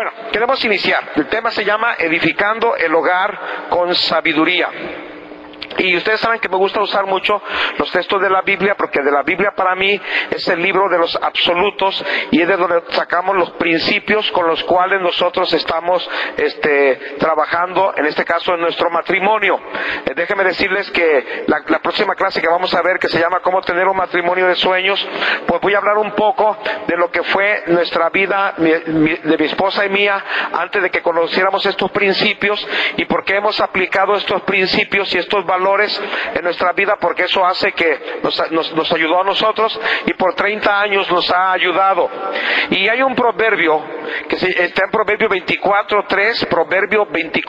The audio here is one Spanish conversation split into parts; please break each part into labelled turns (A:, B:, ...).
A: Bueno, queremos iniciar. El tema se llama Edificando el hogar con sabiduría. Y ustedes saben que me gusta usar mucho los textos de la Biblia, porque de la Biblia para mí es el libro de los absolutos y es de donde sacamos los principios con los cuales nosotros estamos trabajando, en este caso en nuestro matrimonio. Déjenme decirles que la próxima clase que vamos a ver, que se llama Cómo tener un matrimonio de sueños, pues voy a hablar un poco de lo que fue nuestra vida de mi esposa y mía antes de que conociéramos estos principios y por qué hemos aplicado estos principios y estos valores en nuestra vida, porque eso hace que nos ayudó a nosotros y por 30 años nos ha ayudado. Y hay un proverbio que está en Proverbio 24:3, Proverbio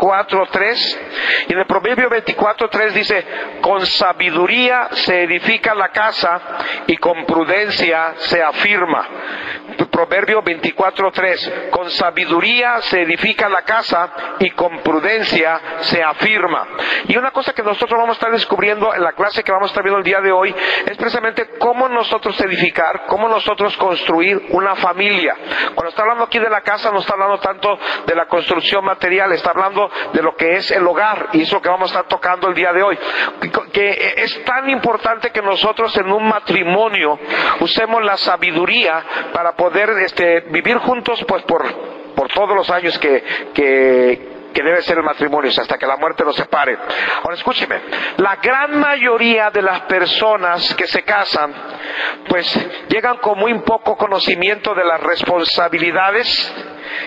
A: 24:3, y en el Proverbio 24:3 dice: con sabiduría se edifica la casa y con prudencia se afirma. Proverbio 24:3, con sabiduría se edifica la casa y con prudencia se afirma. Y una cosa que nosotros vamos a estar descubriendo en la clase que vamos a estar viendo el día de hoy es precisamente cómo nosotros edificar, cómo nosotros construir una familia. Cuando está hablando aquí de la casa, no está hablando tanto de la construcción material, está hablando de lo que es el hogar, y eso es lo que vamos a estar tocando el día de hoy. Que es tan importante que nosotros en un matrimonio usemos la sabiduría para poder vivir juntos, pues por todos los años que debe ser el matrimonio, hasta que la muerte nos separe. Ahora escúcheme, la gran mayoría de las personas que se casan, pues llegan con muy poco conocimiento de las responsabilidades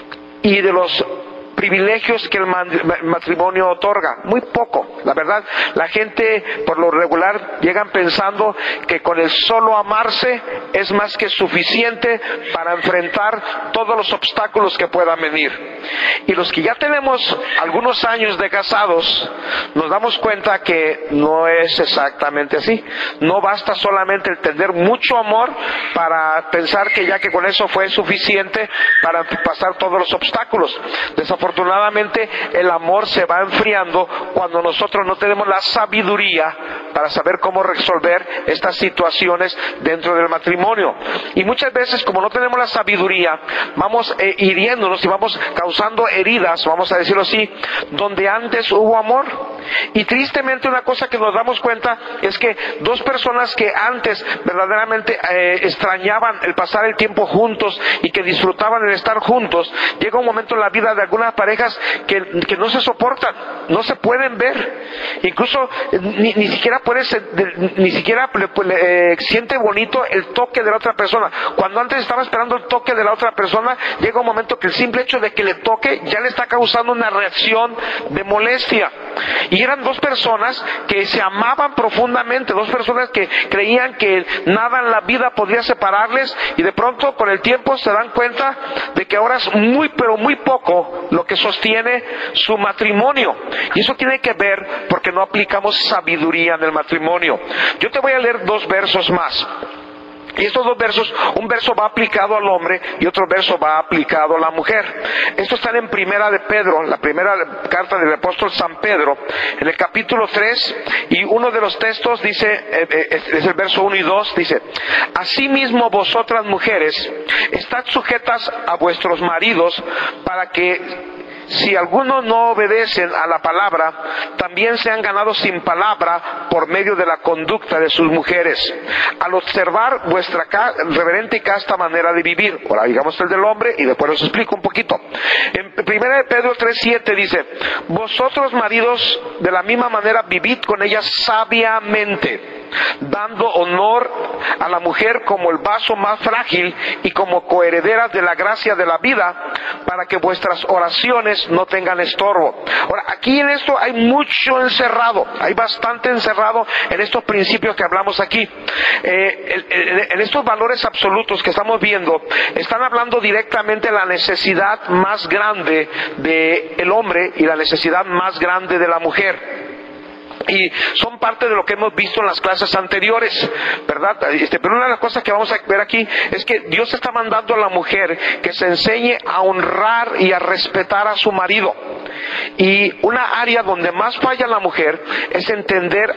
A: y de los privilegios que el matrimonio otorga. Muy poco, la verdad. La gente por lo regular llegan pensando que con el solo amarse es más que suficiente para enfrentar todos los obstáculos que puedan venir. Y los que ya tenemos algunos años de casados nos damos cuenta que no es exactamente así. No basta solamente el tener mucho amor para pensar que ya que con eso fue suficiente para pasar todos los obstáculos. Desafortunadamente el amor se va enfriando cuando nosotros no tenemos la sabiduría para saber cómo resolver estas situaciones dentro del matrimonio. Y muchas veces, como no tenemos la sabiduría, vamos hiriéndonos y vamos causando heridas, vamos a decirlo así, donde antes hubo amor. Y tristemente una cosa que nos damos cuenta es que dos personas que antes verdaderamente extrañaban el pasar el tiempo juntos y que disfrutaban el estar juntos, llega un momento en la vida de algunas parejas que no se soportan, no se pueden ver, incluso ni siquiera siente bonito el toque de la otra persona. Cuando antes estaba esperando el toque de la otra persona, llega un momento que el simple hecho de que le toque ya le está causando una reacción de molestia. Y eran dos personas que se amaban profundamente, dos personas que creían que nada en la vida podría separarles, y de pronto con el tiempo se dan cuenta de que ahora es muy pero muy poco lo que sostiene su matrimonio. Y eso tiene que ver porque no aplicamos sabiduría en el matrimonio. Yo te voy a leer dos versos más. Y estos dos versos, un verso va aplicado al hombre y otro verso va aplicado a la mujer. Estos están en Primera de Pedro, la primera carta del apóstol San Pedro, en el capítulo 3, y uno de los textos dice, es el verso 1 y 2, dice: asimismo vosotras mujeres, estad sujetas a vuestros maridos, para que si algunos no obedecen a la palabra, también sean ganados sin palabra por medio de la conducta de sus mujeres, al observar vuestra reverente y casta manera de vivir. Ahora digamos el del hombre y después os explico un poquito. En 1 Pedro 3:7 dice: vosotros maridos de la misma manera vivid con ellas sabiamente, dando honor a la mujer como el vaso más frágil y como coherederas de la gracia de la vida, para que vuestras oraciones no tengan estorbo. Ahora, aquí en esto hay mucho encerrado, hay bastante encerrado en estos principios que hablamos aquí. En estos valores absolutos que estamos viendo, están hablando directamente de la necesidad más grande del hombre y la necesidad más grande de la mujer. Y son parte de lo que hemos visto en las clases anteriores, ¿verdad? Pero una de las cosas que vamos a ver aquí es que Dios está mandando a la mujer que se enseñe a honrar y a respetar a su marido. Y una área donde más falla la mujer es entender,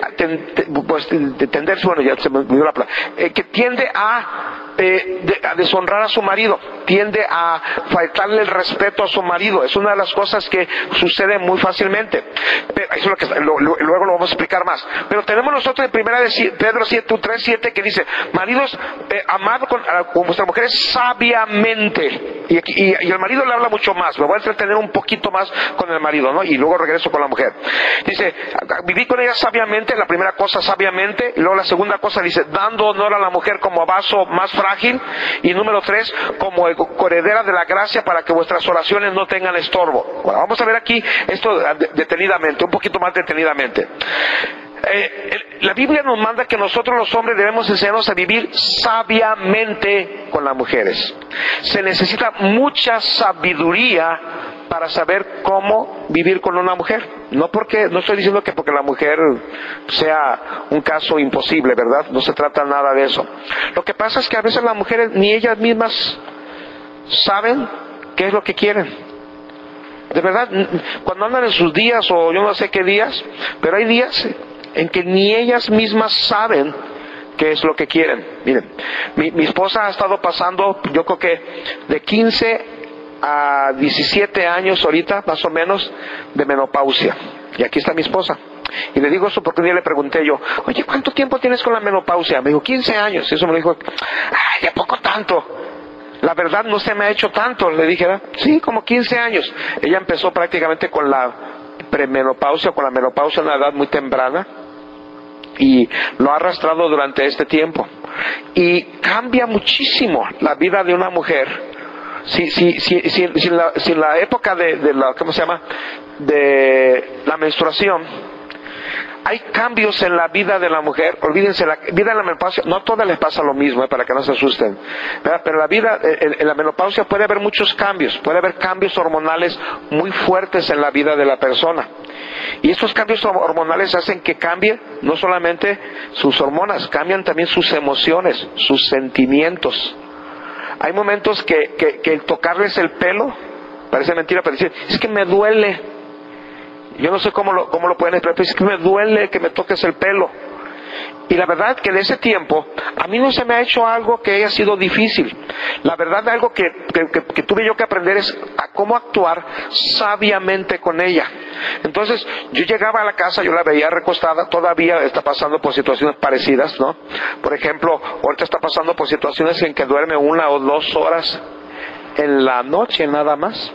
A: bueno, ya se me olvidó la palabra, que tiende a deshonrar a su marido, tiende a faltarle el respeto a su marido. Es una de las cosas que sucede muy fácilmente. Pero eso es lo que luego lo vamos a explicar más. Pero tenemos nosotros en primera de Pedro 3:7 que dice: maridos, amad con vuestras mujeres sabiamente. Y el marido le habla mucho más. Me voy a entretener un poquito más con el marido, ¿no? Y luego regreso con la mujer. Dice: viví con ella sabiamente, la primera cosa sabiamente, y luego la segunda cosa dice: dando honor a la mujer como vaso más frágil, y número 3, como coheredera de la gracia, para que vuestras oraciones no tengan estorbo. Bueno, vamos a ver aquí esto detenidamente, un poquito más detenidamente. La Biblia nos manda que nosotros los hombres debemos enseñarnos a vivir sabiamente con las mujeres. Se necesita mucha sabiduría para saber cómo vivir con una mujer. No estoy diciendo que porque la mujer sea un caso imposible, ¿verdad? No se trata nada de eso. Lo que pasa es que a veces las mujeres ni ellas mismas saben qué es lo que quieren. De verdad, cuando andan en sus días, o yo no sé qué días, pero hay días en que ni ellas mismas saben qué es lo que quieren. Miren, mi esposa ha estado pasando, yo creo que de 15 a 17 años ahorita, más o menos, de menopausia. Y aquí está mi esposa. Y le digo eso porque un día le pregunté yo: oye, ¿cuánto tiempo tienes con la menopausia? Me dijo: 15 años. Y eso me lo dijo: ay, ¿a poco tanto? La verdad no se me ha hecho tanto. Le dije: ¿verdad? Sí, como 15 años. Ella empezó prácticamente con la premenopausia, con la menopausia a una edad muy temprana, y lo ha arrastrado durante este tiempo. Y cambia muchísimo la vida de una mujer. Si la época de la, ¿cómo se llama?, de la menstruación, hay cambios en la vida de la mujer. Olvídense, la vida de la menopausia, no a todas les pasa lo mismo, para que no se asusten, ¿verdad? Pero la vida, en la menopausia puede haber muchos cambios, puede haber cambios hormonales muy fuertes en la vida de la persona. Y estos cambios hormonales hacen que cambie no solamente sus hormonas, cambian también sus emociones, sus sentimientos. Hay momentos que el tocarles el pelo, parece mentira, pero dicen: es que me duele. Yo no sé cómo lo pueden explicar, pero es que me duele que me toques el pelo. Y la verdad que de ese tiempo, a mí no se me ha hecho algo que haya sido difícil. La verdad, algo que tuve yo que aprender es a cómo actuar sabiamente con ella. Entonces, yo llegaba a la casa, yo la veía recostada, todavía está pasando por situaciones parecidas, ¿no? Por ejemplo, ahorita está pasando por situaciones en que duerme 1 o 2 horas en la noche nada más.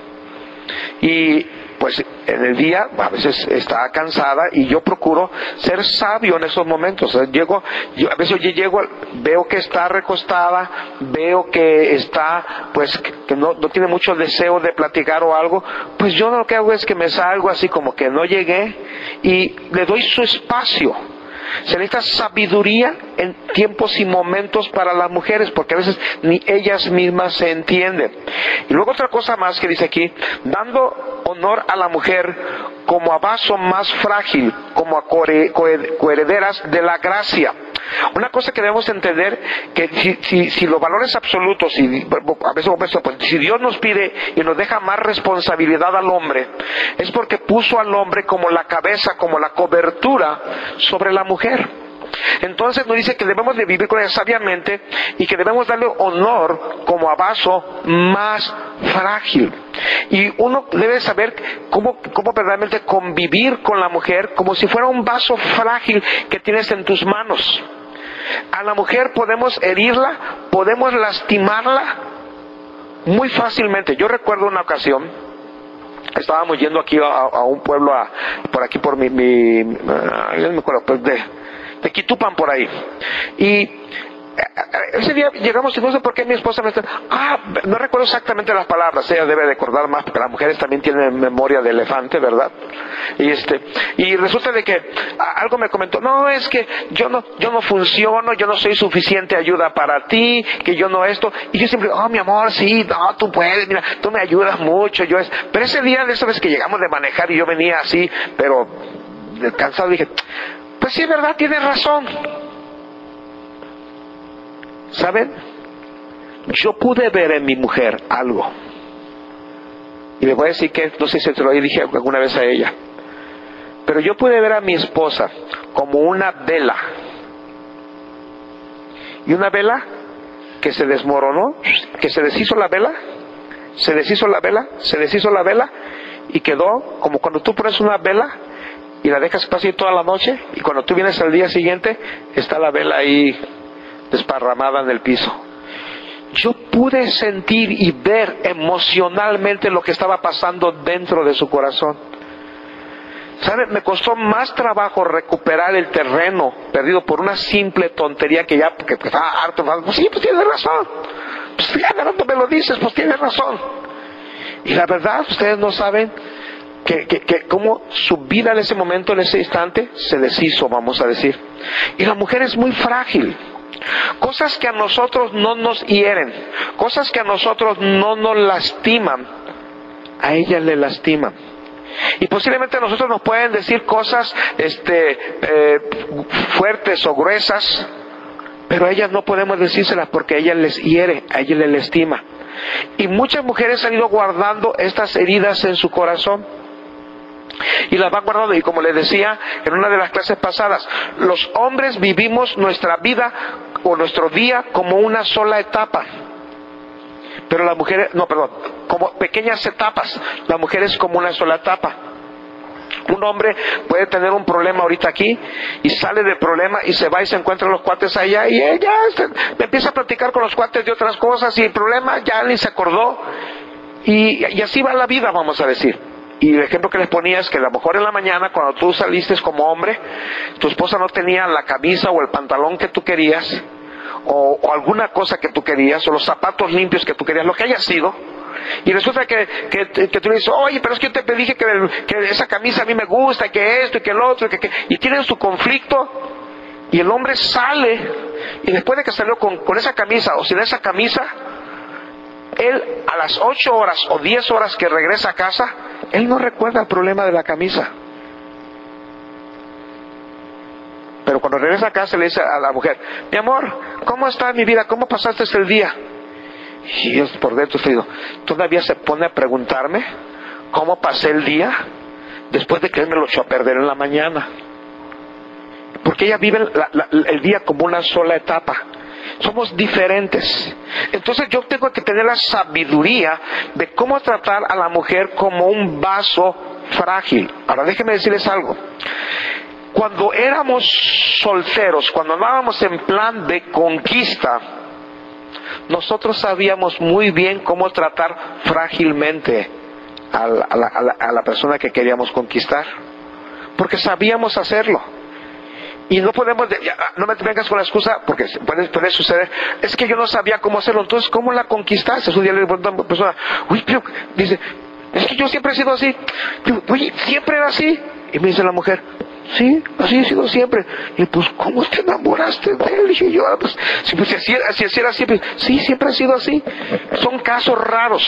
A: Y pues en el día a veces está cansada, y yo procuro ser sabio en esos momentos. A veces yo llego, veo que está recostada, veo que está, pues que no tiene mucho deseo de platicar o algo, pues yo lo que hago es que me salgo así como que no llegué, y le doy su espacio. Se necesita sabiduría en tiempos y momentos para las mujeres, porque a veces ni ellas mismas se entienden. Y luego otra cosa más que dice aquí: dando honor a la mujer como a vaso más frágil, como a coherederas de la gracia. Una cosa que debemos entender, que si los valores absolutos, y a veces pues, si Dios nos pide y nos deja más responsabilidad al hombre, es porque puso al hombre como la cabeza, como la cobertura sobre la mujer. Entonces nos dice que debemos de vivir con ella sabiamente, y que debemos darle honor como a vaso más frágil. Y uno debe saber cómo verdaderamente convivir con la mujer como si fuera un vaso frágil que tienes en tus manos. A la mujer podemos herirla, podemos lastimarla muy fácilmente. Yo recuerdo una ocasión, estábamos yendo aquí a un pueblo, por aquí por yo no me acuerdo, pues de Quitupan, por ahí. Y ese día llegamos, y no sé por qué mi esposa me está... no recuerdo exactamente las palabras, ella debe recordar más, porque las mujeres también tienen memoria de elefante, ¿verdad? Y resulta de que algo me comentó: no, es que yo no funciono, yo no soy suficiente ayuda para ti, que yo no esto. Y yo siempre: oh, mi amor, sí, no, tú puedes, mira, tú me ayudas mucho. Pero ese día, de esa vez que llegamos de manejar, y yo venía así, pero cansado, dije: pues sí, es verdad, tienes razón. ¿Saben? Yo pude ver en mi mujer algo. Y le voy a decir que, no sé si te lo dije alguna vez a ella, pero yo pude ver a mi esposa como una vela. Y una vela que se desmoronó, que se deshizo la vela, se deshizo la vela, se deshizo la vela, y quedó como cuando tú pones una vela y la dejas pasar toda la noche, y cuando tú vienes al día siguiente, está la vela ahí desparramada en el piso. Yo pude sentir y ver emocionalmente lo que estaba pasando dentro de su corazón. ¿Sabe? Me costó más trabajo recuperar el terreno perdido por una simple tontería que ya, porque estaba harto. Pues sí, pues tienes razón. Pues ya de rato me lo dices, pues tienes razón. Y la verdad, ustedes no saben que cómo su vida en ese momento, en ese instante, se deshizo, vamos a decir. Y la mujer es muy frágil. Cosas que a nosotros no nos hieren, cosas que a nosotros no nos lastiman, a ella le lastiman. Y posiblemente a nosotros nos pueden decir cosas fuertes o gruesas, pero a ellas no podemos decírselas porque a ellas les hiere, a ellas les lastima. Y muchas mujeres han ido guardando estas heridas en su corazón y las van guardando. Y como les decía en una de las clases pasadas, los hombres vivimos nuestra vida o nuestro día como una sola etapa, pero las mujeres, como pequeñas etapas. La mujer es como una sola etapa. Un hombre puede tener un problema ahorita aquí y sale del problema y se va y se encuentra los cuates allá, y ella empieza a platicar con los cuates de otras cosas, y el problema ya ni se acordó, y así va la vida, vamos a decir. Y el ejemplo que les ponía es que a lo mejor en la mañana, cuando tú saliste como hombre, tu esposa no tenía la camisa o el pantalón que tú querías, o alguna cosa que tú querías, o los zapatos limpios que tú querías, lo que haya sido, y resulta que tú le dices, oye, pero es que yo te dije que esa camisa a mí me gusta, que esto y que el otro, y tienen su conflicto, y el hombre sale, y después de que salió con esa camisa o sin esa camisa, él a las 8 horas o 10 horas que regresa a casa, él no recuerda el problema de la camisa. Pero cuando regresa a casa le dice a la mujer, mi amor, ¿cómo está mi vida? ¿Cómo pasaste el día? Y yo por dentro estoy digo, todavía se pone a preguntarme cómo pasé el día después de que él me lo echó a perder en la mañana. Porque ella vive el día como una sola etapa. Somos diferentes. Entonces yo tengo que tener la sabiduría de cómo tratar a la mujer como un vaso frágil. Ahora déjenme decirles algo. Cuando éramos solteros, cuando andábamos en plan de conquista, nosotros sabíamos muy bien cómo tratar frágilmente a la persona que queríamos conquistar, porque sabíamos hacerlo. Y no podemos, no me vengas con la excusa, porque puede suceder, es que yo no sabía cómo hacerlo. Entonces, ¿cómo la conquistaste? Un día le pregunto a una persona, uy, pero, dice, es que yo siempre he sido así. Oye, ¿siempre era así? Y me dice la mujer, sí, así he sido siempre. Y pues, ¿cómo te enamoraste de él? Y yo, pues, si era siempre, sí, siempre ha sido así. Son casos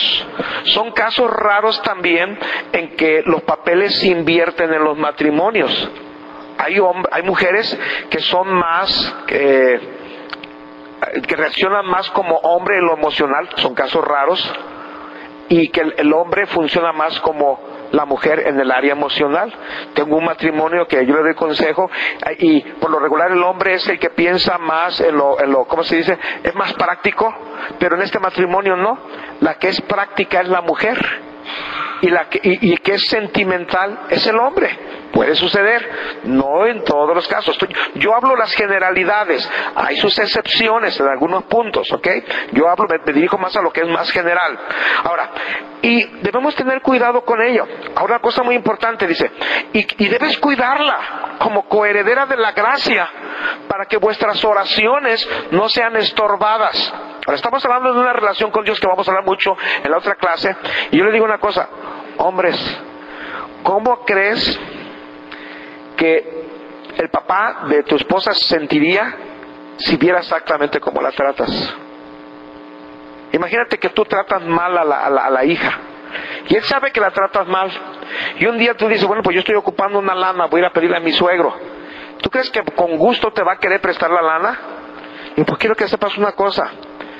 A: raros también en que los papeles se invierten en los matrimonios. Hay mujeres que son más, que reaccionan más como hombre en lo emocional, son casos raros, y que el hombre funciona más como la mujer en el área emocional. Tengo un matrimonio que yo le doy consejo, y por lo regular el hombre es el que piensa más en lo ¿cómo se dice? Es más práctico, pero en este matrimonio no. La que es práctica es la mujer, y que es sentimental es el hombre. Puede suceder, no en todos los casos. Yo hablo las generalidades, hay sus excepciones en algunos puntos, ¿ok? Yo me dirijo más a lo que es más general. Ahora, y debemos tener cuidado con ello. Ahora, una cosa muy importante, dice, y debes cuidarla como coheredera de la gracia, para que vuestras oraciones no sean estorbadas. Ahora, estamos hablando de una relación con Dios que vamos a hablar mucho en la otra clase, y yo le digo una cosa, hombres, ¿cómo crees que el papá de tu esposa sentiría si viera exactamente cómo la tratas? Imagínate que tú tratas mal a la hija, y él sabe que la tratas mal, y un día tú dices, bueno, pues yo estoy ocupando una lana, voy a ir a pedirle a mi suegro. ¿Tú crees que con gusto te va a querer prestar la lana? Y pues quiero que sepas una cosa,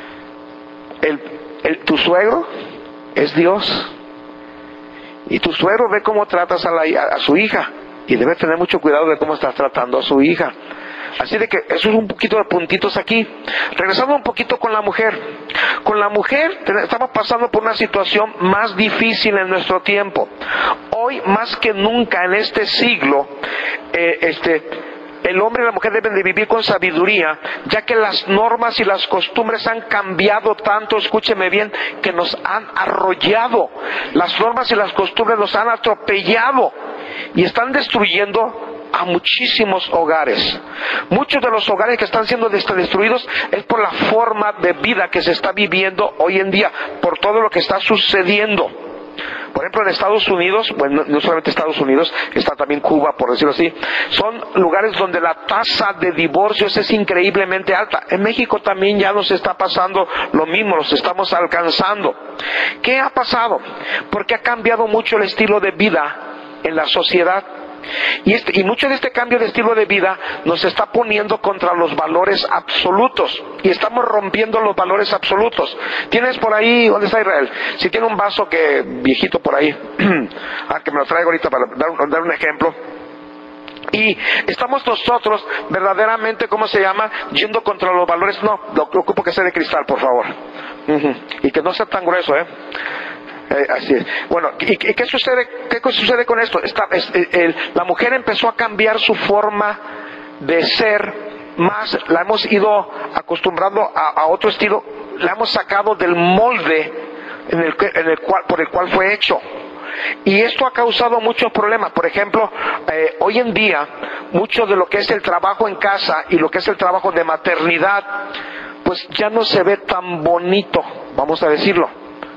A: tu suegro es Dios, y tu suegro ve cómo tratas a su hija, y debe tener mucho cuidado de cómo estás tratando a su hija. Así de que eso es un poquito de puntitos aquí. Regresando un poquito con la mujer. Con la mujer estamos pasando por una situación más difícil en nuestro tiempo. Hoy más que nunca en este siglo, el hombre y la mujer deben de vivir con sabiduría, ya que las normas y las costumbres han cambiado tanto, escúcheme bien, que nos han arrollado. Las normas y las costumbres nos han atropellado y están destruyendo a muchísimos hogares. Muchos de los hogares que están siendo destruidos es por la forma de vida que se está viviendo hoy en día, por todo lo que está sucediendo. Por ejemplo, en Estados Unidos, bueno, no solamente Estados Unidos, está también Cuba, por decirlo así, son lugares donde la tasa de divorcios es increíblemente alta. En México también ya nos está pasando lo mismo, los estamos alcanzando. ¿Qué ha pasado? Porque ha cambiado mucho el estilo de vida en la sociedad. Y mucho de este cambio de estilo de vida nos está poniendo contra los valores absolutos. Y estamos rompiendo los valores absolutos. ¿Tienes por ahí, dónde está Israel? Si tiene un vaso viejito por ahí, que me lo traigo ahorita para dar un ejemplo. Y estamos nosotros verdaderamente, yendo contra los valores. No, lo ocupo que sea de cristal, por favor. Y que no sea tan grueso, así es. Bueno, ¿y qué sucede? ¿Qué sucede con esto? La mujer empezó a cambiar su forma de ser más, la hemos ido acostumbrando a otro estilo, la hemos sacado del molde por el cual fue hecho. Y esto ha causado muchos problemas. Por ejemplo, hoy en día, mucho de lo que es el trabajo en casa y lo que es el trabajo de maternidad, pues ya no se ve tan bonito, vamos a decirlo.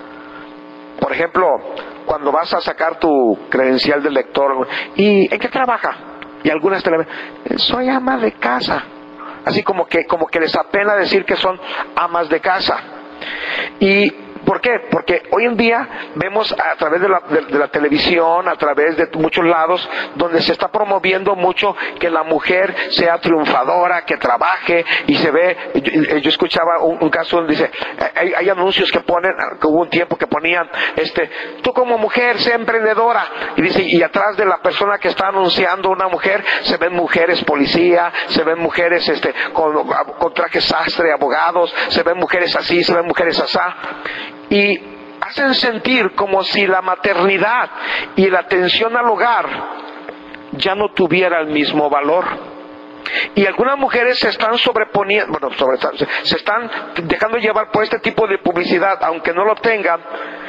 A: Por ejemplo, cuando vas a sacar tu credencial de lector, ¿y en qué trabaja? Y algunas te la ven, soy ama de casa. Así como que les apena decir que son amas de casa. ¿Y por qué? Porque hoy en día vemos a través de la televisión, a través de muchos lados, donde se está promoviendo mucho que la mujer sea triunfadora, que trabaje, y se ve, yo escuchaba un caso donde dice, hay anuncios que ponen, que hubo un tiempo que ponían, tú como mujer, sé emprendedora, y dice, y atrás de la persona que está anunciando una mujer, se ven mujeres policía, se ven mujeres con trajes sastre, abogados, se ven mujeres así, se ven mujeres asá. Y hacen sentir como si la maternidad y la atención al hogar ya no tuviera el mismo valor. Y algunas mujeres se están sobreponiendo, se están dejando llevar por este tipo de publicidad, aunque no tengan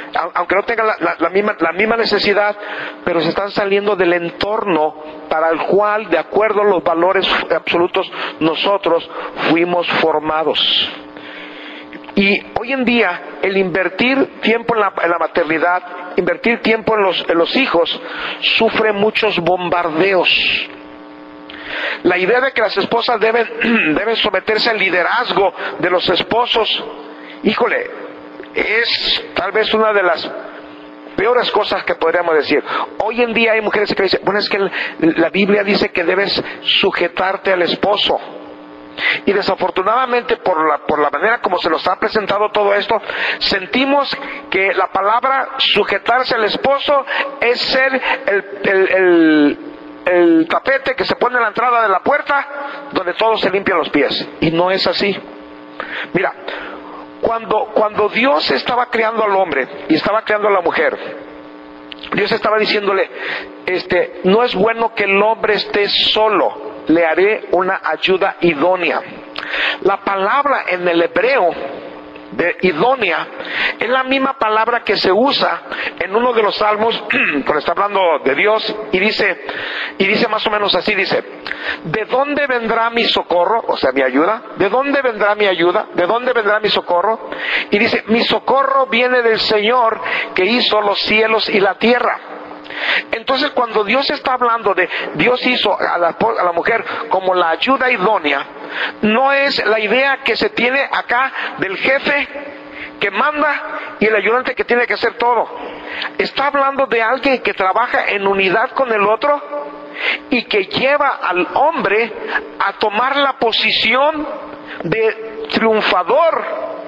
A: la misma necesidad, pero se están saliendo del entorno para el cual, de acuerdo a los valores absolutos, nosotros fuimos formados. Y hoy en día, el invertir tiempo en la maternidad, invertir tiempo en los hijos, sufre muchos bombardeos. La idea de que las esposas deben someterse al liderazgo de los esposos, híjole, es tal vez una de las peores cosas que podríamos decir. Hoy en día hay mujeres que dicen, bueno, es que la Biblia dice que debes sujetarte al esposo. Y desafortunadamente por la manera como se nos ha presentado todo esto, sentimos que la palabra sujetarse al esposo es ser el tapete que se pone en la entrada de la puerta donde todos se limpian los pies. Y no es así. Mira, cuando Dios estaba creando al hombre y estaba creando a la mujer, Dios estaba diciéndole, no es bueno que el hombre esté solo, le haré una ayuda idónea. La palabra en el hebreo de idónea es la misma palabra que se usa en uno de los salmos cuando está hablando de Dios, y dice más o menos así, dice, ¿de dónde vendrá mi socorro? O sea, mi ayuda. ¿De dónde vendrá mi ayuda? ¿De dónde vendrá mi socorro? Y dice, mi socorro viene del Señor que hizo los cielos y la tierra. Entonces, cuando Dios está hablando de Dios hizo a la mujer como la ayuda idónea, no es la idea que se tiene acá del jefe que manda y el ayudante que tiene que hacer todo. Está hablando de alguien que trabaja en unidad con el otro y que lleva al hombre a tomar la posición de triunfador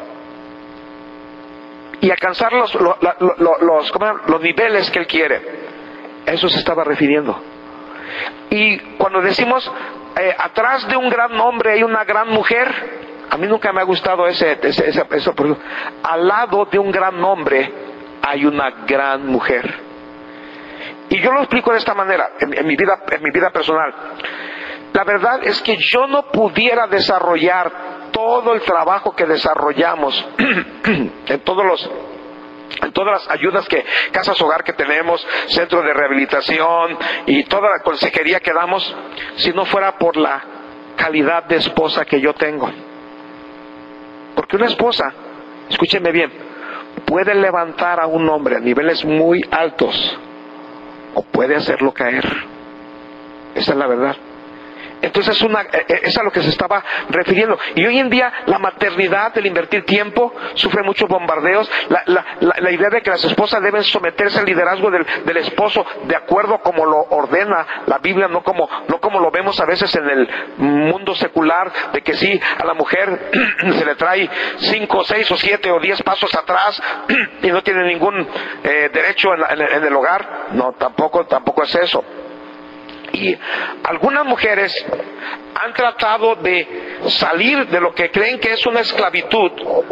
A: y alcanzar los niveles que él quiere. A eso se estaba refiriendo. Y cuando decimos atrás de un gran hombre hay una gran mujer. A mí nunca me ha gustado eso. Al lado de un gran hombre hay una gran mujer. Y yo lo explico de esta manera, en mi vida personal. La verdad es que yo no pudiera desarrollar todo el trabajo que desarrollamos en todas las ayudas casas hogar que tenemos, centro de rehabilitación y toda la consejería que damos, si no fuera por la calidad de esposa que yo tengo. Porque una esposa, escúchenme bien, puede levantar a un hombre a niveles muy altos o puede hacerlo caer. Esa es la verdad. Entonces es a lo que se estaba refiriendo. Y hoy en día la maternidad, el invertir tiempo, sufre muchos bombardeos. La idea de que las esposas deben someterse al liderazgo del esposo de acuerdo como lo ordena la Biblia, no como lo vemos a veces en el mundo secular, de que sí, a la mujer se le trae 5, 6 o 7 o 10 pasos atrás y no tiene ningún derecho en el hogar. No, tampoco es eso. Y algunas mujeres han tratado de salir de lo que creen que es una esclavitud,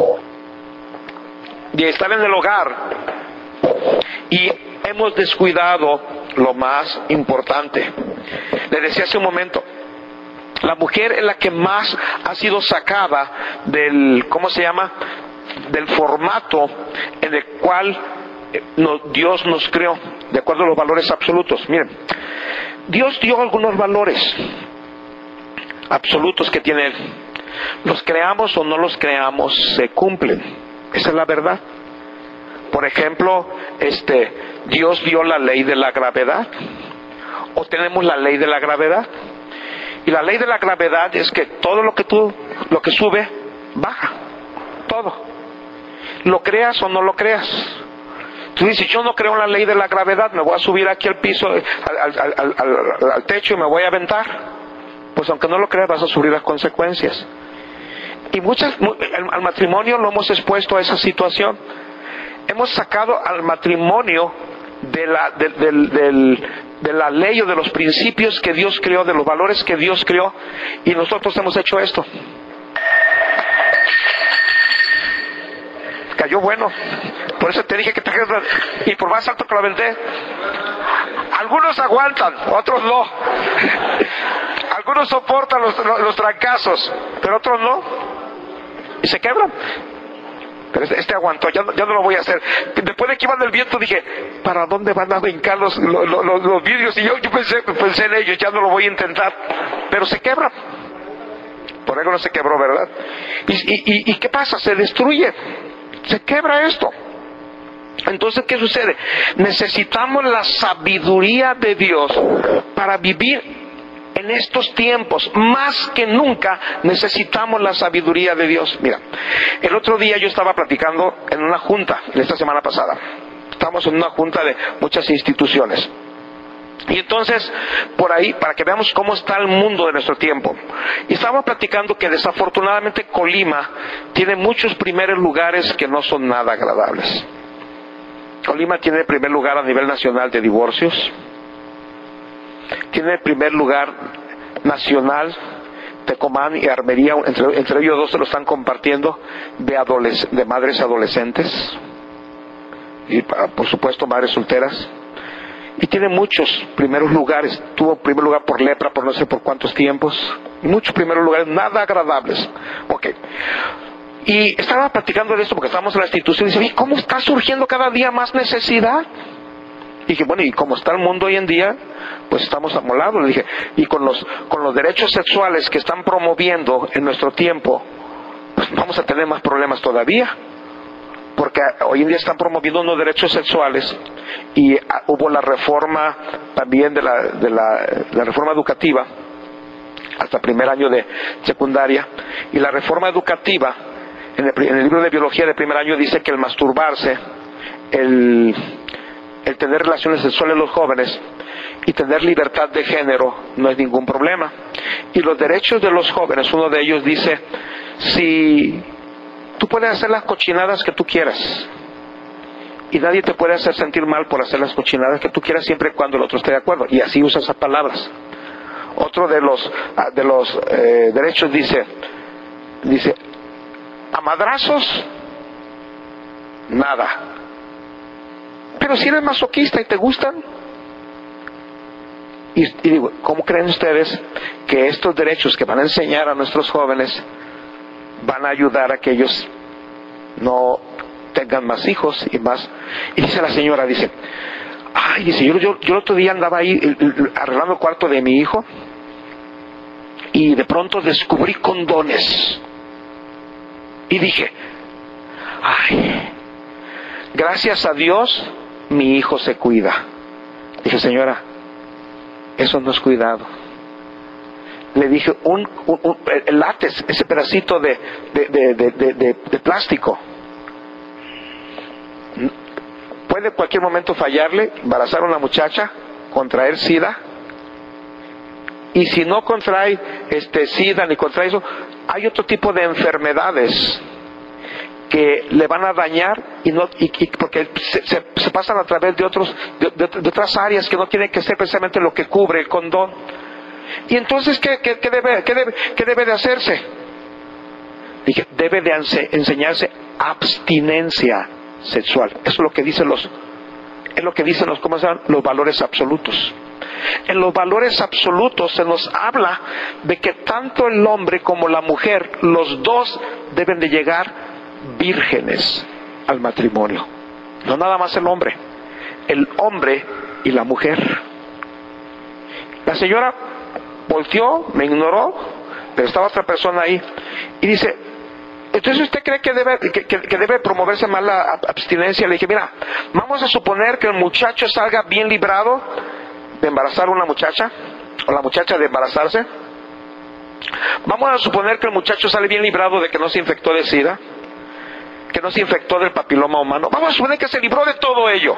A: de estar en el hogar, y hemos descuidado lo más importante. Le decía hace un momento, la mujer es la que más ha sido sacada del, del formato en el cual Dios nos creó, de acuerdo a los valores absolutos. Miren, Dios dio algunos valores absolutos que tiene Él. Los creamos o no los creamos, se cumplen. Esa es la verdad. Por ejemplo, Dios dio la ley de la gravedad. O tenemos la ley de la gravedad. Y la ley de la gravedad es que todo lo que sube, baja. Todo. Lo creas o no lo creas. Tú dices, yo no creo en la ley de la gravedad, me voy a subir aquí al piso, al techo y me voy a aventar. Pues aunque no lo creas, vas a sufrir las consecuencias. Y al matrimonio lo hemos expuesto a esa situación. Hemos sacado al matrimonio de la ley o de los principios que Dios creó, de los valores que Dios creó, y nosotros hemos hecho esto. Cayó bueno. Por eso te dije que trajeras, y por más alto que lo aventé. Algunos aguantan, otros no. Algunos soportan los trancazos, pero otros no. Y se quebran. Pero este aguantó, ya no lo voy a hacer. Después de que iban del viento dije, ¿para dónde van a brincar los vidrios? Y yo pensé en ellos, ya no lo voy a intentar. Pero se quebran. Por algo no se quebró, ¿verdad? ¿Y qué pasa? Se destruye. Se quebra esto. Entonces, ¿qué sucede? Necesitamos la sabiduría de Dios para vivir en estos tiempos. Más que nunca necesitamos la sabiduría de Dios. Mira, el otro día yo estaba platicando en una junta, esta semana pasada. Estamos en una junta de muchas instituciones. Y entonces, por ahí, para que veamos cómo está el mundo de nuestro tiempo. Y estábamos platicando que desafortunadamente Colima tiene muchos primeros lugares que no son nada agradables. Colima tiene el primer lugar a nivel nacional de divorcios. Tiene el primer lugar nacional, Tecomán y Armería, entre ellos dos se lo están compartiendo, de madres adolescentes. Y por supuesto madres solteras. Y tiene muchos primeros lugares. Tuvo primer lugar por lepra por no sé por cuántos tiempos. Muchos primeros lugares nada agradables. Ok. Y estaba platicando de esto porque estábamos en la institución y dice, ¿cómo está surgiendo cada día más necesidad? Y dije, bueno, y como está el mundo hoy en día, pues estamos amolados. Le dije, y con los derechos sexuales que están promoviendo en nuestro tiempo, pues vamos a tener más problemas todavía. Porque hoy en día están promoviendo unos derechos sexuales y hubo la reforma también de la reforma educativa hasta primer año de secundaria, y la reforma educativa en el libro de biología de primer año dice que el masturbarse, el tener relaciones sexuales los jóvenes y tener libertad de género no es ningún problema. Y los derechos de los jóvenes, uno de ellos dice, si tú puedes hacer las cochinadas que tú quieras y nadie te puede hacer sentir mal por hacer las cochinadas que tú quieras siempre y cuando el otro esté de acuerdo, y así usa esas palabras. Otro de los derechos dice, a madrazos, nada. Pero si eres masoquista y te gustan, y digo, ¿cómo creen ustedes que estos derechos que van a enseñar a nuestros jóvenes van a ayudar a que ellos no tengan más hijos y más? Y dice la señora, dice, yo el otro día andaba ahí arreglando el cuarto de mi hijo y de pronto descubrí condones y dije, gracias a Dios mi hijo se cuida. Dije, señora, eso no es cuidado. Le dije, el látex, ese pedacito de plástico, puede en cualquier momento fallarle, embarazar a una muchacha, contraer SIDA. Y si no contrae SIDA ni contrae eso, hay otro tipo de enfermedades que le van a dañar porque se pasan a través de otras áreas que no tienen que ser precisamente lo que cubre el condón. Y entonces ¿qué debe de hacerse? Dije, debe de enseñarse abstinencia sexual. Eso es lo que dicen los ¿cómo se llaman? Los valores absolutos. En los valores absolutos se nos habla de que tanto el hombre como la mujer, los dos deben de llegar vírgenes al matrimonio. No nada más el hombre y la mujer. La señora volteó, me ignoró, pero estaba otra persona ahí y dice, entonces usted cree que debe promoverse más la abstinencia. Le dije, mira, vamos a suponer que el muchacho salga bien librado de embarazar a una muchacha, o la muchacha de embarazarse. Vamos a suponer que el muchacho sale bien librado de que no se infectó de SIDA, que no se infectó del papiloma humano. Vamos a suponer que se libró de todo ello.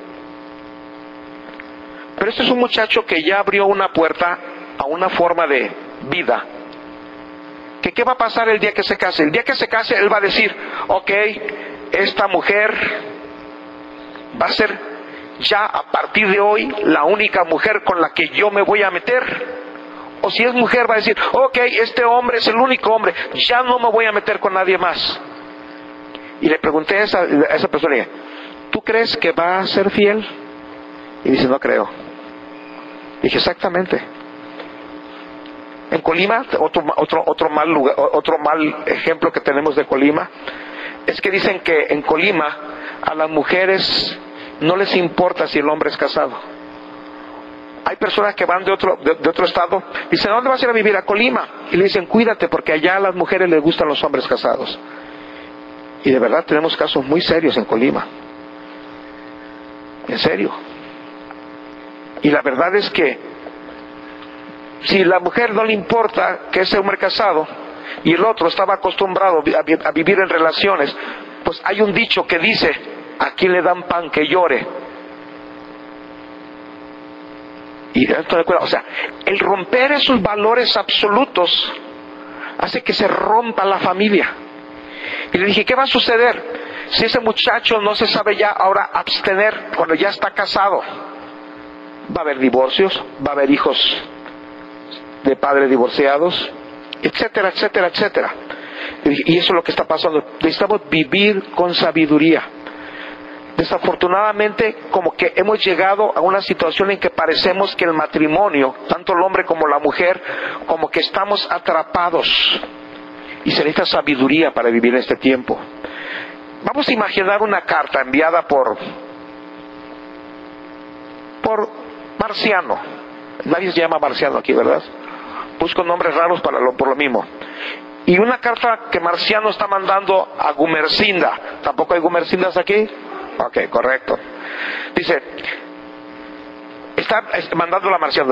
A: Pero este es un muchacho que ya abrió una puerta a una forma de vida. ¿Qué va a pasar el día que se case? El día que se case, él va a decir, ok, esta mujer va a ser ya a partir de hoy la única mujer con la que yo me voy a meter. O si es mujer, va a decir, ok, este hombre es el único hombre, ya no me voy a meter con nadie más. Y le pregunté a esa persona, ¿tú crees que va a ser fiel? Y dice, no creo. Dije, exactamente. En Colima, otro mal ejemplo que tenemos de Colima, es que dicen que en Colima a las mujeres no les importa si el hombre es casado. Hay personas que van de otro estado, dicen, ¿a dónde vas a ir a vivir? A Colima. Y le dicen, cuídate, porque allá a las mujeres les gustan los hombres casados. Y de verdad tenemos casos muy serios en Colima. En serio. Y la verdad es que si la mujer no le importa que ese hombre casado y el otro estaba acostumbrado a vivir en relaciones, pues hay un dicho que dice, ¿a quién le dan pan que llore? Y o sea, el romper esos valores absolutos hace que se rompa la familia. Y le dije, ¿qué va a suceder si ese muchacho no se sabe ya ahora abstener cuando ya está casado? Va a haber divorcios, va a haber hijos de padres divorciados, etcétera, etcétera, etcétera. Y eso es lo que está pasando. Necesitamos vivir con sabiduría. Desafortunadamente, como que hemos llegado a una situación en que parecemos que el matrimonio, tanto el hombre como la mujer, como que estamos atrapados. Y se necesita sabiduría para vivir este tiempo. Vamos a imaginar una carta enviada por Marciano. Nadie se llama Marciano aquí, ¿verdad? Busco nombres raros por lo mismo. Y una carta que Marciano está mandando a Gumersinda. ¿Tampoco hay Gumersindas aquí? Ok, correcto. Dice, está mandándola a Marciano.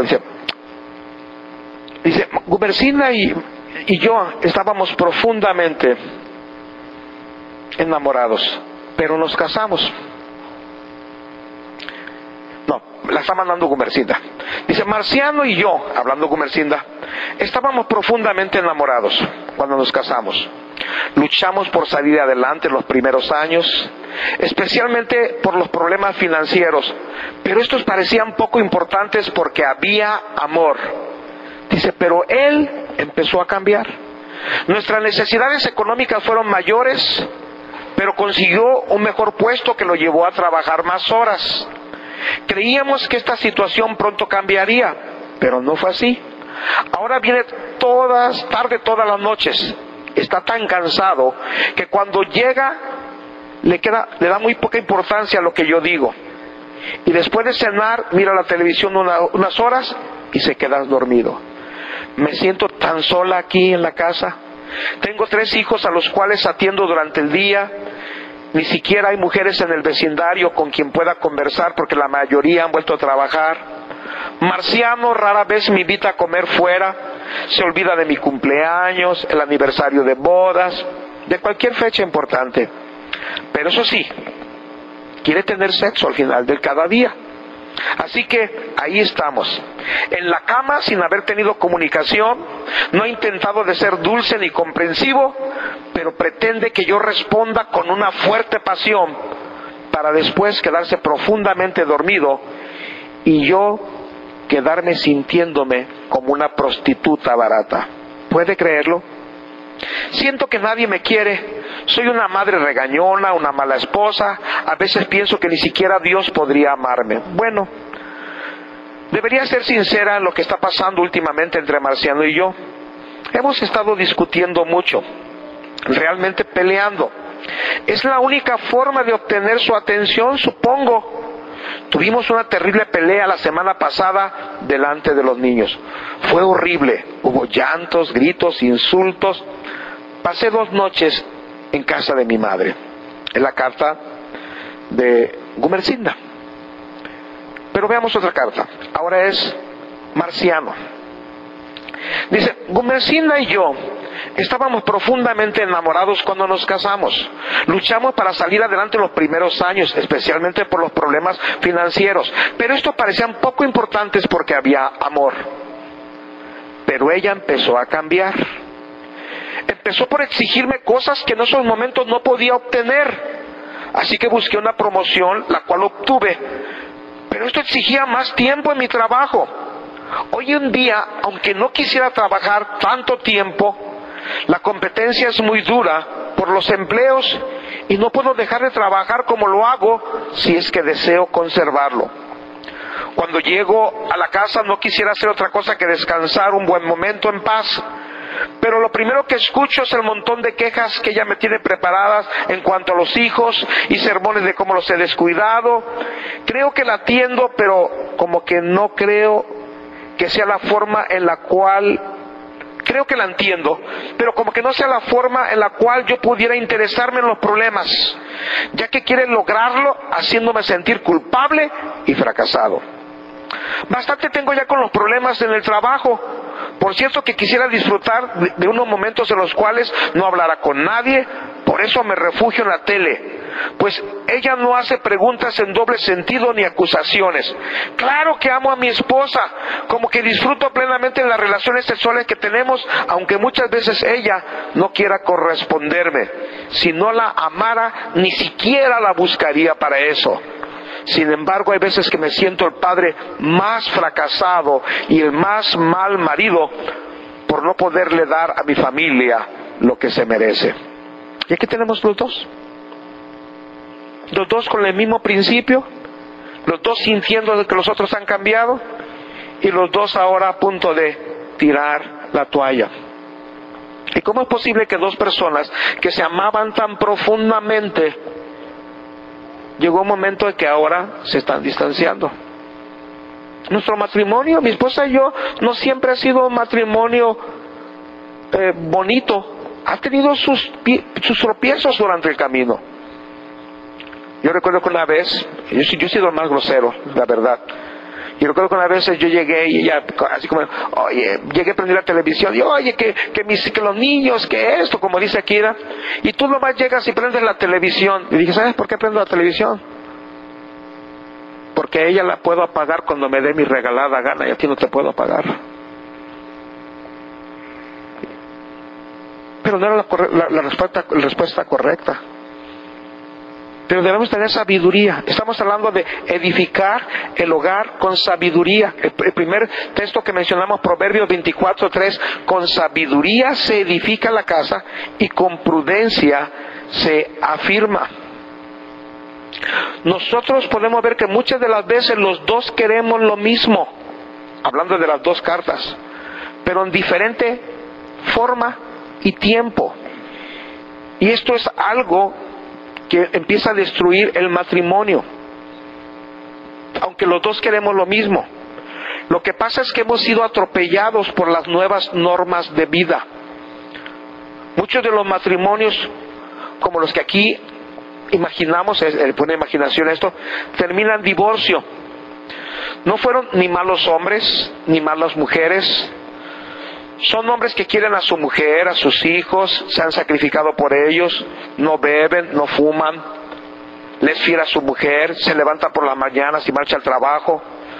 A: Dice, Gumersinda y yo estábamos profundamente enamorados, pero nos casamos. No, la está mandando Gumersinda. Dice, Marciano y yo, hablando Gumersinda, estábamos profundamente enamorados cuando nos casamos. Luchamos por salir adelante en los primeros años, especialmente por los problemas financieros, pero estos parecían poco importantes porque había amor. Dice, pero él empezó a cambiar. Nuestras necesidades económicas fueron mayores, pero consiguió un mejor puesto que lo llevó a trabajar más horas. Creíamos que esta situación pronto cambiaría, pero no fue así. Ahora viene tarde todas las noches. Está tan cansado que cuando llega le da muy poca importancia a lo que yo digo. Y después de cenar, mira la televisión unas horas y se queda dormido. Me siento tan sola aquí en la casa. Tengo 3 hijos a los cuales atiendo durante el día. Ni siquiera hay mujeres en el vecindario con quien pueda conversar porque la mayoría han vuelto a trabajar. Marciano rara vez me invita a comer fuera. Se olvida de mi cumpleaños, el aniversario de bodas, de cualquier fecha importante. Pero eso sí, quiere tener sexo al final de cada día. Así que ahí estamos, en la cama sin haber tenido comunicación. No ha intentado de ser dulce ni comprensivo, pero pretende que yo responda con una fuerte pasión para después quedarse profundamente dormido y yo quedarme sintiéndome como una prostituta barata. ¿Puede creerlo? Siento que nadie me quiere. Soy una madre regañona, una mala esposa. A veces pienso que ni siquiera Dios podría amarme. Bueno, debería ser sincera en lo que está pasando últimamente entre Marciano y yo. Hemos estado discutiendo mucho, realmente peleando. Es la única forma de obtener su atención, supongo. Tuvimos una terrible pelea la semana pasada delante de los niños. Fue horrible. Hubo llantos, gritos, insultos. Pasé 2 noches en casa de mi madre. Es la carta de Gumersinda. Pero veamos otra carta. Ahora es Marciano. Dice, Gumersinda y yo estábamos profundamente enamorados cuando nos casamos. Luchamos para salir adelante los primeros años, especialmente por los problemas financieros. Pero estos parecían poco importantes porque había amor. Pero ella empezó a cambiar. Empezó por exigirme cosas que en esos momentos no podía obtener. Así que busqué una promoción, la cual obtuve. Pero esto exigía más tiempo en mi trabajo. Hoy en día, aunque no quisiera trabajar tanto tiempo, la competencia es muy dura por los empleos y no puedo dejar de trabajar como lo hago si es que deseo conservarlo. Cuando llego a la casa no quisiera hacer otra cosa que descansar un buen momento en paz. Pero lo primero que escucho es el montón de quejas que ella me tiene preparadas en cuanto a los hijos y sermones de cómo los he descuidado. Creo que la atiendo, pero como que no creo que sea la forma en la cual... Creo que la entiendo, pero como que no sea la forma en la cual yo pudiera interesarme en los problemas, ya que quiere lograrlo haciéndome sentir culpable y fracasado. Bastante tengo ya con los problemas en el trabajo. Por cierto que quisiera disfrutar de unos momentos en los cuales no hablara con nadie, por eso me refugio en la tele. Pues ella no hace preguntas en doble sentido ni acusaciones. Claro que amo a mi esposa, como que disfruto plenamente de las relaciones sexuales que tenemos, aunque muchas veces ella no quiera corresponderme. Si no la amara, ni siquiera la buscaría para eso. Sin embargo, hay veces que me siento el padre más fracasado y el más mal marido por no poderle dar a mi familia lo que se merece. Y aquí tenemos los dos. Los dos con el mismo principio, los dos sintiendo que los otros han cambiado y los dos ahora a punto de tirar la toalla. ¿Y cómo es posible que 2 personas que se amaban tan profundamente, llegó un momento en que ahora se están distanciando? Nuestro matrimonio, mi esposa y yo, no siempre ha sido un matrimonio bonito. Ha tenido sus tropiezos durante el camino. Yo recuerdo que una vez, yo he sido el más grosero, la verdad. Yo recuerdo que una vez yo llegué y ella, así como, oye, llegué a prender la televisión, y oye, que los niños, que esto, como dice Akira, y tú nomás llegas y prendes la televisión. Y dije, ¿sabes por qué prendo la televisión? Porque ella la puedo apagar cuando me dé mi regalada gana, y a ti no te puedo apagar. Pero no era la respuesta correcta. Pero debemos tener sabiduría. Estamos hablando de edificar el hogar con sabiduría. El primer texto que mencionamos, Proverbios 24:3, con sabiduría se edifica la casa y con prudencia se afirma. Nosotros podemos ver que muchas de las veces los dos queremos lo mismo, hablando de las dos cartas, pero en diferente forma y tiempo. Y esto es algo que empieza a destruir el matrimonio, aunque los dos queremos lo mismo. Lo que pasa es que hemos sido atropellados por las nuevas normas de vida. Muchos de los matrimonios, como los que aquí imaginamos, pone imaginación esto, terminan divorcio. No fueron ni malos hombres, ni malas mujeres. Son hombres que quieren a su mujer, a sus hijos, se han sacrificado por ellos, no beben, no fuman, les fiel a su mujer, se levanta por las mañanas y marcha al trabajo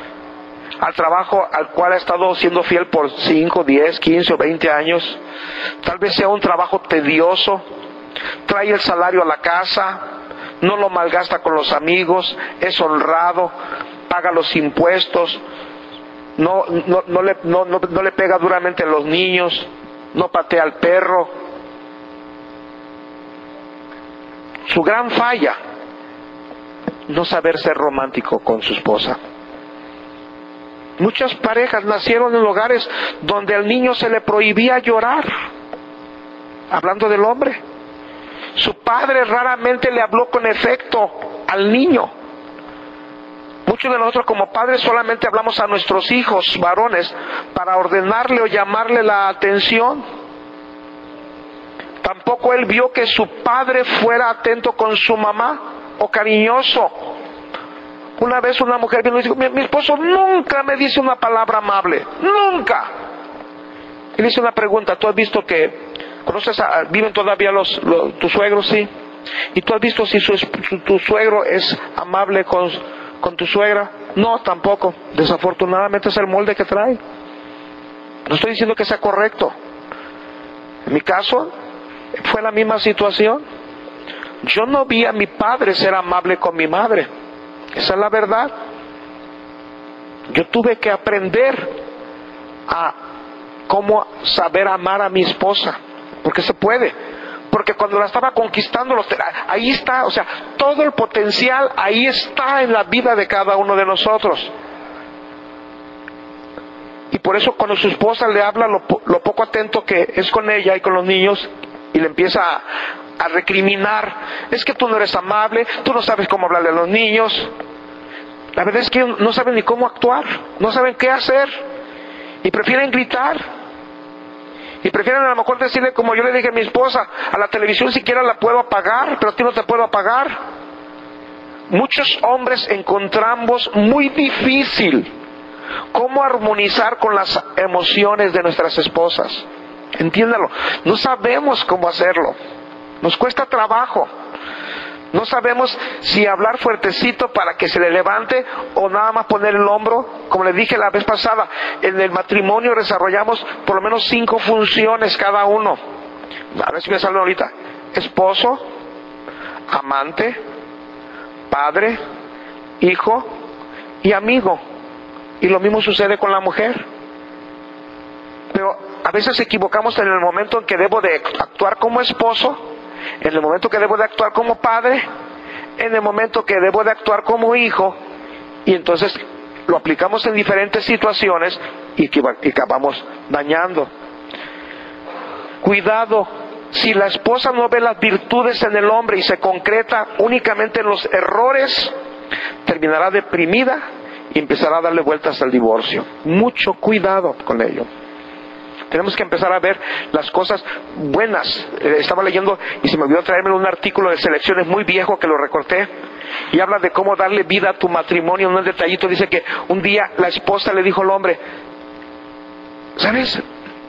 A: al cual ha estado siendo fiel por 5, 10, 15 o 20 años. Tal vez sea un trabajo tedioso, trae el salario a la casa, no lo malgasta con los amigos, es honrado, paga los impuestos, no le pega duramente a los niños, no patea al perro. Su gran falla, no saber ser romántico con su esposa. Muchas parejas nacieron en hogares donde al niño se le prohibía llorar, hablando del hombre. Su padre raramente le habló con efecto al niño. Muchos de nosotros como padres solamente hablamos a nuestros hijos varones para ordenarle o llamarle la atención. Tampoco él vio que su padre fuera atento con su mamá o cariñoso. Una vez una mujer vino y dijo: mi esposo nunca me dice una palabra amable, nunca. Y le hice una pregunta: ¿tú has visto que viven todavía tus suegros? Sí. ¿Y tú has visto si tu suegro es amable con tu suegra? No, tampoco. Desafortunadamente es el molde que trae. No estoy diciendo que sea correcto. En mi caso fue la misma situación. Yo no vi a mi padre ser amable con mi madre. Esa es la verdad. Yo tuve que aprender a cómo saber amar a mi esposa, porque se puede. Porque cuando la estaba conquistando, ahí está, o sea, todo el potencial ahí está en la vida de cada uno de nosotros. Y por eso cuando su esposa le habla lo poco atento que es con ella y con los niños, y le empieza a recriminar: es que tú no eres amable, tú no sabes cómo hablarle a los niños. La verdad es que no saben ni cómo actuar, no saben qué hacer, y prefieren gritar. Y prefieren a lo mejor decirle, como yo le dije a mi esposa: a la televisión siquiera la puedo apagar, pero a ti no te puedo apagar. Muchos hombres encontramos muy difícil cómo armonizar con las emociones de nuestras esposas. Entiéndalo, no sabemos cómo hacerlo, nos cuesta trabajo. No sabemos si hablar fuertecito para que se le levante o nada más poner el hombro. Como les dije la vez pasada, en el matrimonio desarrollamos por lo menos 5 funciones cada uno. A ver si me sale ahorita: esposo, amante, padre, hijo y amigo. Y lo mismo sucede con la mujer. Pero a veces equivocamos en el momento en que debo de actuar como esposo, en el momento que debo de actuar como padre, en el momento que debo de actuar como hijo, y entonces lo aplicamos en diferentes situaciones y acabamos dañando. Cuidado, si la esposa no ve las virtudes en el hombre y se concreta únicamente en los errores, terminará deprimida y empezará a darle vueltas al divorcio. Mucho cuidado con ello. Tenemos que empezar a ver las cosas buenas. Estaba leyendo y se me olvidó traerme un artículo de Selecciones muy viejo que lo recorté, y habla de cómo darle vida a tu matrimonio. Un detallito dice que un día la esposa le dijo al hombre: ¿sabes?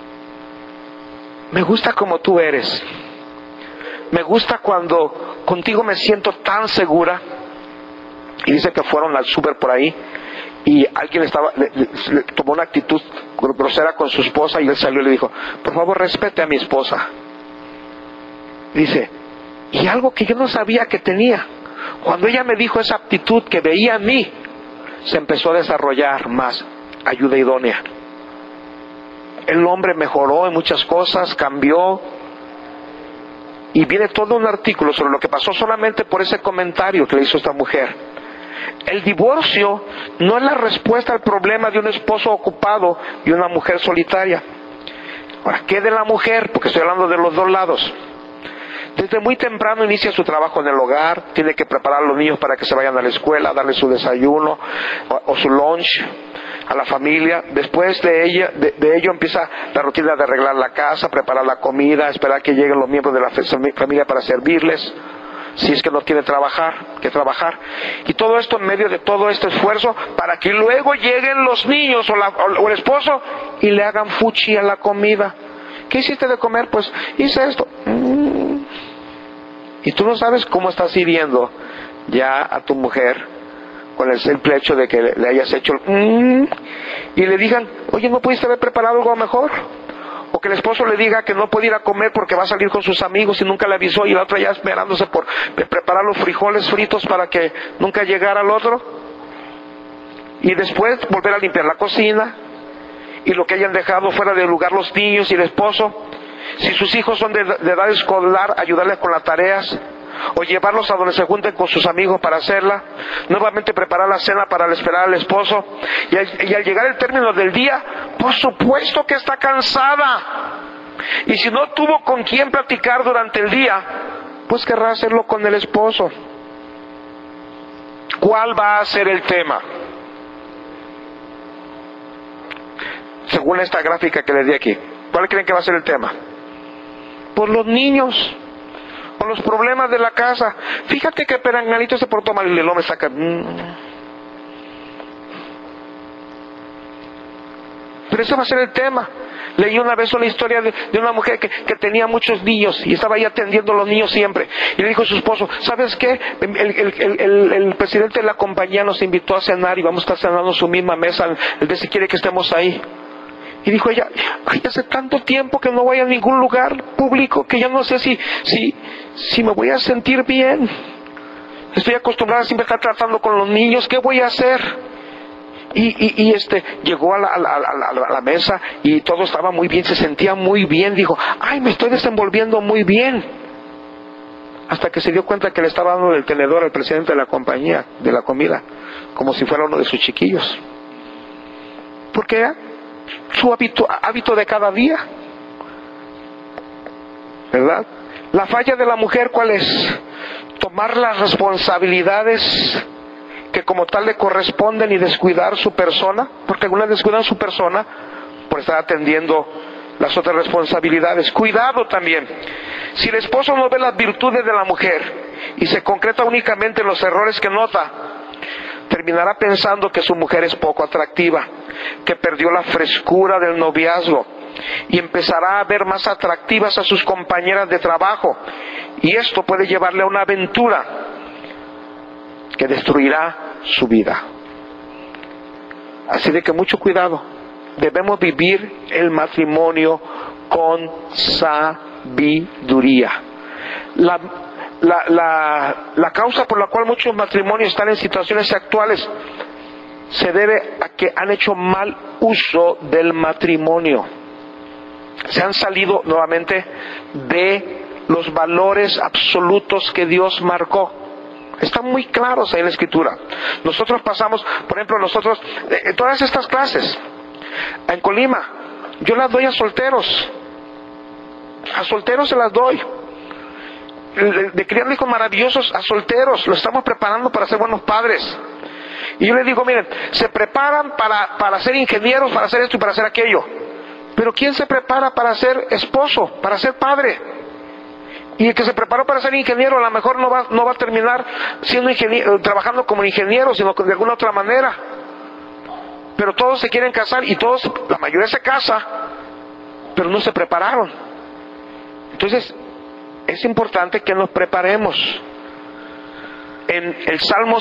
A: Me gusta como tú eres. Me gusta cuando contigo me siento tan segura. Y dice que fueron al súper por ahí, y alguien le tomó una actitud grosera con su esposa, y él salió y le dijo: por favor, respete a mi esposa. Dice: y algo que yo no sabía que tenía, Cuando ella me dijo esa aptitud que veía en mí, se empezó a desarrollar más ayuda idónea. El hombre mejoró en muchas cosas, cambió. Y viene todo un artículo sobre lo que pasó solamente por ese comentario que le hizo esta mujer. El divorcio no es la respuesta al problema de un esposo ocupado y una mujer solitaria. Ahora, ¿qué de la mujer? Porque estoy hablando de los dos lados. Desde muy temprano inicia su trabajo en el hogar, tiene que preparar a los niños para que se vayan a la escuela, darles su desayuno o su lunch a la familia. Después de ello empieza la rutina de arreglar la casa, preparar la comida, esperar que lleguen los miembros de la familia para servirles, si es que no tiene que trabajar. Y todo esto en medio de todo este esfuerzo para que luego lleguen los niños o el esposo y le hagan fuchi a la comida. ¿Qué hiciste de comer? Pues hice esto. Y tú no sabes cómo estás hiriendo ya a tu mujer con el simple hecho de que le hayas hecho y le digan, oye, ¿no pudiste haber preparado algo mejor? O que el esposo le diga que no puede ir a comer porque va a salir con sus amigos y nunca le avisó, y la otra ya esperándose por preparar los frijoles fritos para que nunca llegara al otro. Y después volver a limpiar la cocina y lo que hayan dejado fuera de lugar los niños y el esposo. Si sus hijos son de edad escolar, ayudarles con las tareas, o llevarlos a donde se junten con sus amigos para hacerla. Nuevamente preparar la cena para esperar al esposo. Y al llegar el término del día, por supuesto que está cansada. Y si no tuvo con quién platicar durante el día, pues querrá hacerlo con el esposo. ¿Cuál va a ser el tema? Según esta gráfica que les di aquí, ¿cuál creen que va a ser el tema? Por los niños, por los problemas de la casa. Fíjate que Peranganito se portó mal y Lelo me saca. Pero ese va a ser el tema. Leí una vez una historia de una mujer que tenía muchos niños y estaba ahí atendiendo a los niños siempre. Y le dijo a su esposo, ¿sabes qué? El presidente de la compañía nos invitó a cenar y vamos a estar cenando en su misma mesa. Él dice, quiere que estemos ahí. Y dijo ella, ay, hace tanto tiempo que no voy a ningún lugar público que ya no sé si me voy a sentir bien. Estoy acostumbrada a siempre estar tratando con los niños, ¿qué voy a hacer? Y llegó a la mesa y todo estaba muy bien, se sentía muy bien, dijo, ay, me estoy desenvolviendo muy bien. Hasta que se dio cuenta que le estaba dando el tenedor al presidente de la compañía, de la comida, como si fuera uno de sus chiquillos. Porque era su hábito de cada día, ¿verdad? La falla de la mujer, ¿cuál es? Tomar las responsabilidades que como tal le corresponden y descuidar su persona, porque algunas descuidan su persona por estar atendiendo las otras responsabilidades. Cuidado también, si el esposo no ve las virtudes de la mujer y se concreta únicamente en los errores que nota, terminará pensando que su mujer es poco atractiva, que perdió la frescura del noviazgo, y empezará a ver más atractivas a sus compañeras de trabajo, y esto puede llevarle a una aventura que destruirá su vida. Así de que mucho cuidado, debemos vivir el matrimonio con sabiduría. La causa por la cual muchos matrimonios están en situaciones actuales se debe a que han hecho mal uso del matrimonio. Se han salido nuevamente de los valores absolutos que Dios marcó. Están muy claros ahí en la Escritura. Nosotros pasamos, por ejemplo, en todas estas clases en Colima, yo las doy a solteros. A solteros se las doy. De criar hijos maravillosos a solteros, los estamos preparando para ser buenos padres. Y yo les digo, miren, se preparan para ser ingenieros, para hacer esto y para hacer aquello. Pero ¿quién se prepara para ser esposo, para ser padre? Y el que se preparó para ser ingeniero a lo mejor no va a terminar siendo ingeniero, trabajando como ingeniero, sino de alguna otra manera. Pero todos se quieren casar y la mayoría se casa, pero no se prepararon. Entonces, es importante que nos preparemos. En el Salmo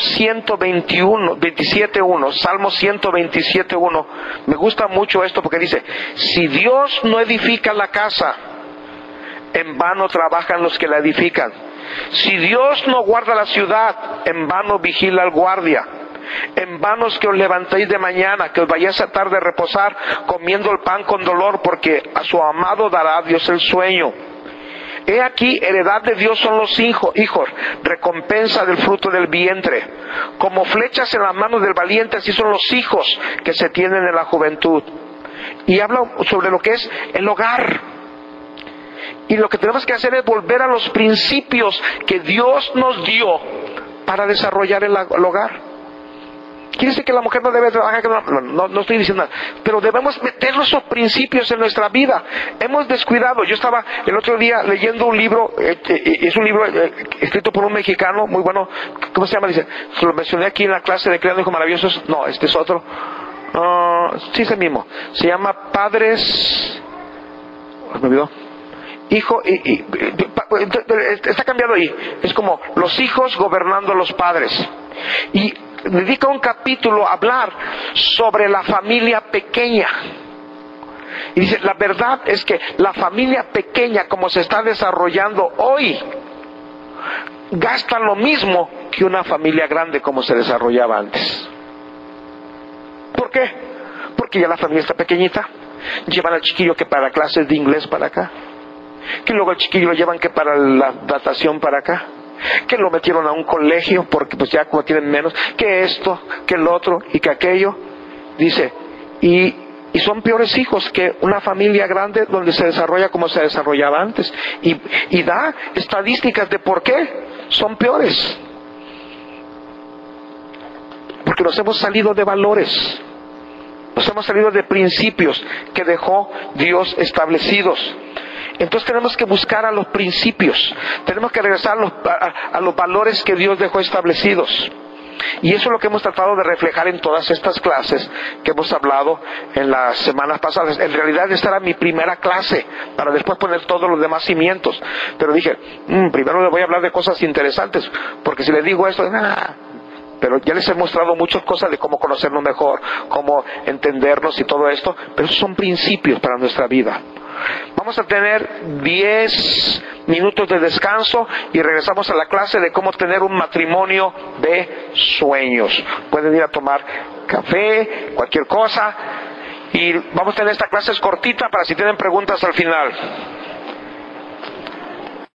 A: 127.1, Salmo 127.1, me gusta mucho esto porque dice, si Dios no edifica la casa, en vano trabajan los que la edifican. Si Dios no guarda la ciudad, en vano vigila el guardia. En vano es que os levantéis de mañana, que os vayáis a tarde a reposar, comiendo el pan con dolor, porque a su amado dará Dios el sueño. He aquí, heredad de Dios son los hijos, recompensa del fruto del vientre. Como flechas en las manos del valiente, así son los hijos que se tienen en la juventud. Y habla sobre lo que es el hogar. Y lo que tenemos que hacer es volver a los principios que Dios nos dio para desarrollar el hogar. ¿Quiere decir que la mujer no debe trabajar? No estoy diciendo nada. Pero debemos meter esos principios en nuestra vida. Hemos descuidado. Yo estaba el otro día leyendo un libro, es un libro escrito por un mexicano, muy bueno. ¿Cómo se llama? Dice, se lo mencioné aquí en la clase de Creando Hijos Maravillosos. No, este es otro. Sí, es el mismo. Se llama Padres... Me olvidó. Hijo, está cambiado ahí. Es como los hijos gobernando a los padres. Y dedica un capítulo a hablar sobre la familia pequeña. Y dice, la verdad es que la familia pequeña, como se está desarrollando hoy, gasta lo mismo que una familia grande como se desarrollaba antes. ¿Por qué? Porque ya la familia está pequeñita. Llevan al chiquillo que para clases de inglés para acá, que luego el chiquillo lo llevan que para la natación para acá, que lo metieron a un colegio porque pues ya como tienen menos, que esto, que el otro y que aquello. Dice, y son peores hijos que una familia grande donde se desarrolla como se desarrollaba antes. Y da estadísticas de por qué son peores. Porque nos hemos salido de valores, nos hemos salido de principios que dejó Dios establecidos. Entonces tenemos que buscar a los principios, tenemos que regresar a los valores que Dios dejó establecidos. Y eso es lo que hemos tratado de reflejar en todas estas clases que hemos hablado en las semanas pasadas. En realidad esta era mi primera clase, para después poner todos los demás cimientos. Pero dije, primero les voy a hablar de cosas interesantes, porque si les digo esto, pero ya les he mostrado muchas cosas de cómo conocernos mejor, cómo entendernos y todo esto, pero esos son principios para nuestra vida. Vamos a tener 10 minutos de descanso y regresamos a la clase de cómo tener un matrimonio de sueños. Pueden ir a tomar café, cualquier cosa, y vamos a tener esta clase cortita para si tienen preguntas al final.